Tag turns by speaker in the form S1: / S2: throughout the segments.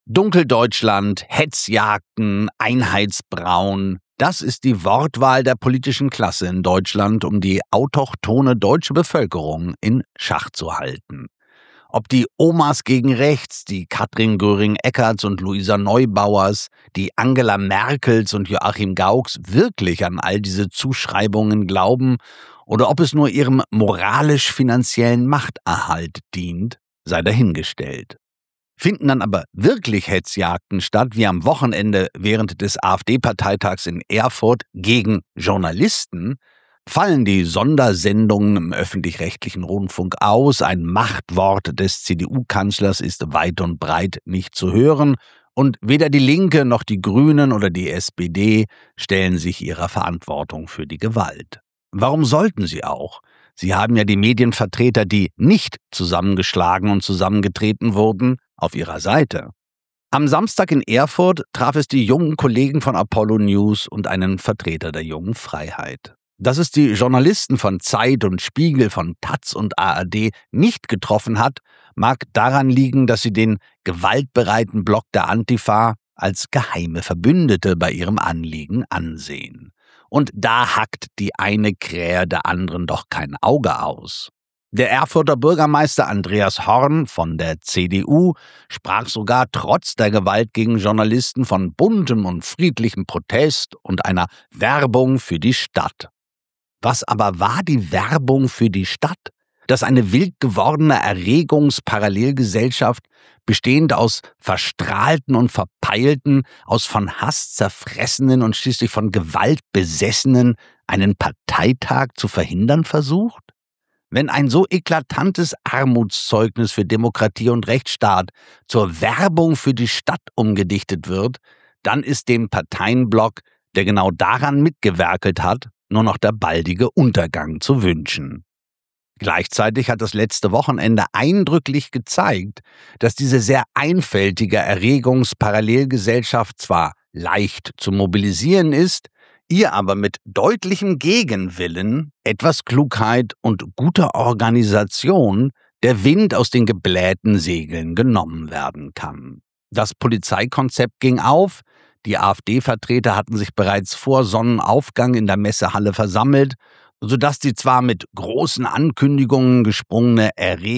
S1: Dunkeldeutschland, Hetzjagden, Einheitsbrauen. Das ist die Wortwahl der politischen Klasse in Deutschland, um die autochthone deutsche Bevölkerung in Schach zu halten. Ob die Omas gegen rechts, die Katrin Göring-Eckarts und Luisa Neubauers, die Angela Merkels und Joachim Gaucks wirklich an all diese Zuschreibungen glauben oder ob es nur ihrem moralisch-finanziellen Machterhalt dient, sei dahingestellt. Finden dann aber wirklich Hetzjagden statt, wie am Wochenende während des AfD-Parteitags in Erfurt gegen Journalisten, fallen die Sondersendungen im öffentlich-rechtlichen Rundfunk aus, ein Machtwort des CDU-Kanzlers ist weit und breit nicht zu hören und weder die Linke noch die Grünen oder die SPD stellen sich ihrer Verantwortung für die Gewalt. Warum sollten sie auch? Sie haben ja die Medienvertreter, die nicht zusammengeschlagen und zusammengetreten wurden, auf ihrer Seite. Am Samstag in Erfurt traf es die jungen Kollegen von Apollo News und einen Vertreter der Jungen Freiheit. Dass es die Journalisten von Zeit und Spiegel, von taz und ARD nicht getroffen hat, mag daran liegen, dass sie den gewaltbereiten Block der Antifa als geheime Verbündete bei ihrem Anliegen ansehen. Und da hackt die eine Krähe der anderen doch kein Auge aus. Der Erfurter Bürgermeister Andreas Horn von der CDU sprach sogar trotz der Gewalt gegen Journalisten von buntem und friedlichem Protest und einer Werbung für die Stadt. Was aber war die Werbung für die Stadt? Dass eine wild gewordene Erregungsparallelgesellschaft, bestehend aus Verstrahlten und Verpeilten, aus von Hass zerfressenen und schließlich von Gewalt besessenen, einen Parteitag zu verhindern versucht? Wenn ein so eklatantes Armutszeugnis für Demokratie und Rechtsstaat zur Werbung für die Stadt umgedichtet wird, dann ist dem Parteienblock, der genau daran mitgewerkelt hat, nur noch der baldige Untergang zu wünschen. Gleichzeitig hat das letzte Wochenende eindrücklich gezeigt, dass diese sehr einfältige Erregungsparallelgesellschaft zwar leicht zu mobilisieren ist, ihr aber mit deutlichem Gegenwillen, etwas Klugheit und guter Organisation der Wind aus den geblähten Segeln genommen werden kann. Das Polizeikonzept ging auf, die AfD-Vertreter hatten sich bereits vor Sonnenaufgang in der Messehalle versammelt, sodass die zwar mit großen Ankündigungen gesprungene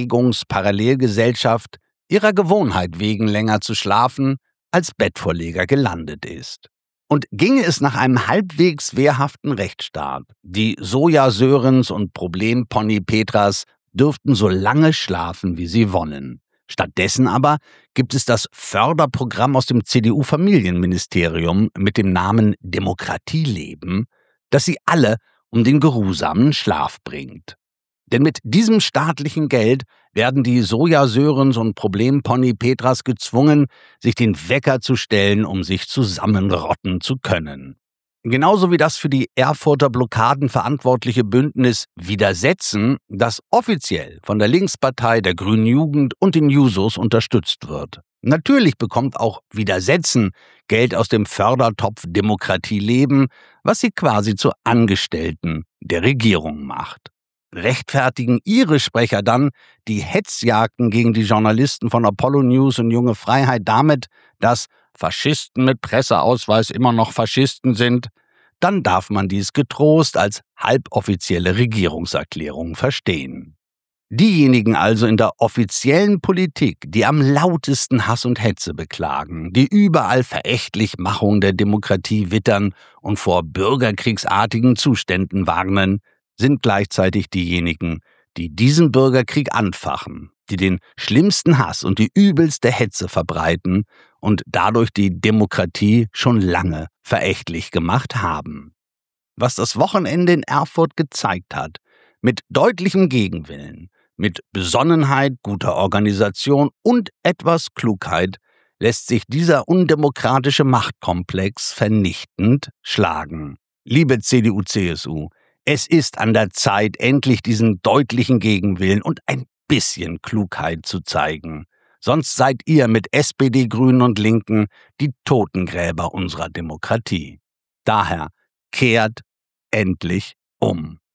S1: Erregungsparallelgesellschaft ihrer Gewohnheit wegen länger zu schlafen als Bettvorleger gelandet ist. Und ginge es nach einem halbwegs wehrhaften Rechtsstaat, die Soja-Sörens und Problempony-Petras dürften so lange schlafen, wie sie wollen. Stattdessen aber gibt es das Förderprogramm aus dem CDU-Familienministerium mit dem Namen Demokratieleben, das sie alle um den geruhsamen Schlaf bringt. Denn mit diesem staatlichen Geld werden die Soja-Sörens und Problempony-Petras gezwungen, sich den Wecker zu stellen, um sich zusammenrotten zu können. Genauso wie das für die Erfurter Blockaden verantwortliche Bündnis Widersetzen, das offiziell von der Linkspartei, der Grünen Jugend und den Jusos unterstützt wird. Natürlich bekommt auch Widersetzen Geld aus dem Fördertopf Demokratieleben, was sie quasi zu Angestellten der Regierung macht. Rechtfertigen ihre Sprecher dann die Hetzjagden gegen die Journalisten von Apollo News und Junge Freiheit damit, dass Faschisten mit Presseausweis immer noch Faschisten sind, dann darf man dies getrost als halboffizielle Regierungserklärung verstehen. Diejenigen also in der offiziellen Politik, die am lautesten Hass und Hetze beklagen, die überall Verächtlichmachung der Demokratie wittern und vor bürgerkriegsartigen Zuständen warnen, sind gleichzeitig diejenigen, die diesen Bürgerkrieg anfachen, die den schlimmsten Hass und die übelste Hetze verbreiten und dadurch die Demokratie schon lange verächtlich gemacht haben. Was das Wochenende in Erfurt gezeigt hat, mit deutlichem Gegenwillen, mit Besonnenheit, guter Organisation und etwas Klugheit lässt sich dieser undemokratische Machtkomplex vernichtend schlagen. Liebe CDU-CSU, es ist an der Zeit, endlich diesen deutlichen Gegenwillen und ein bisschen Klugheit zu zeigen. Sonst seid ihr mit SPD, Grünen und Linken die Totengräber unserer Demokratie. Daher kehrt endlich um.